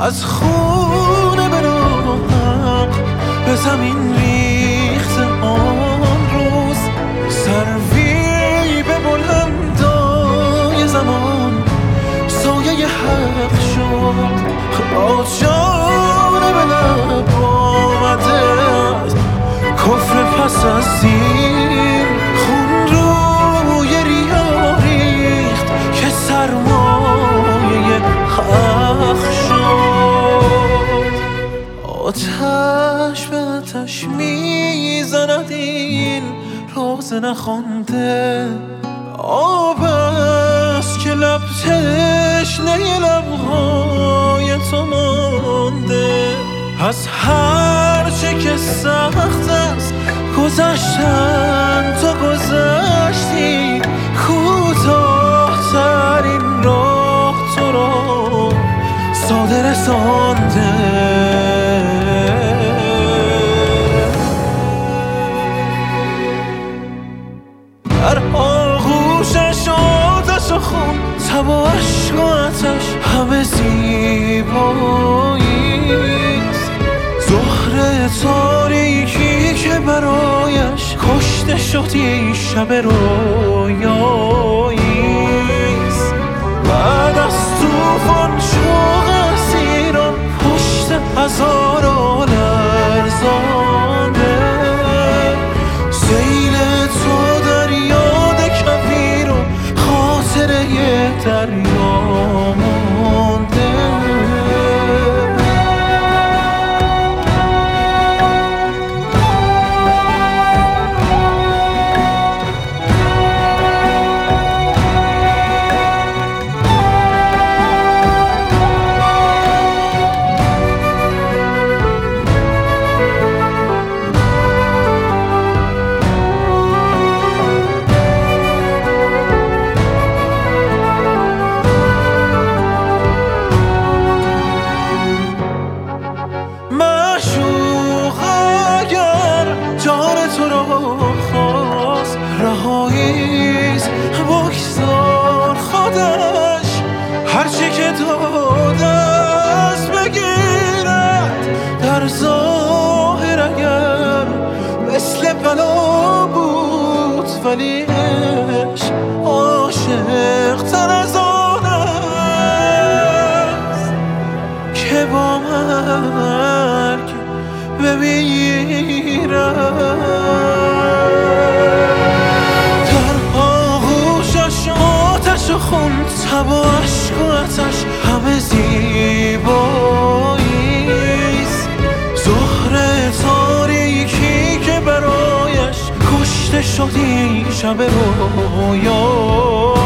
از خونه به ناحق به زمین ریخته آن روز، سروی به بلندای زمان سایه حق شد. آجانه به لب آمده از کفر پس از دین، خون روی ریا ریخت که سرمایه حق شد. آتش به آتش میزند این روز نخوانده، آب است که لب تشنه لبهای تو مانده. از هر چه که سخت است گذشتن تو گذشتی، کوتاه‌ترین راه تو را ساده رسانده. در آغوشش آتش و خون، تب و عشق و آتش همه زیباییست. زهره تاریکی که برایش کشته شدی شب رویاییست. بعد از طوفان شوق اسیران پشت هزار لرزانده، سیل تو در یاد کویر و خاطره دریا مانده. رهاییست بگذار خودش هرچی که داده است بگیرد. در ظاهر اگر مثل بلا بود، ولی عشق عاشق تر از آن است که با مرگ بمیرد. خون، تب و عشق و آتش همه زیباییست. زهره تاریکی که برایش کشته شدی شب رویا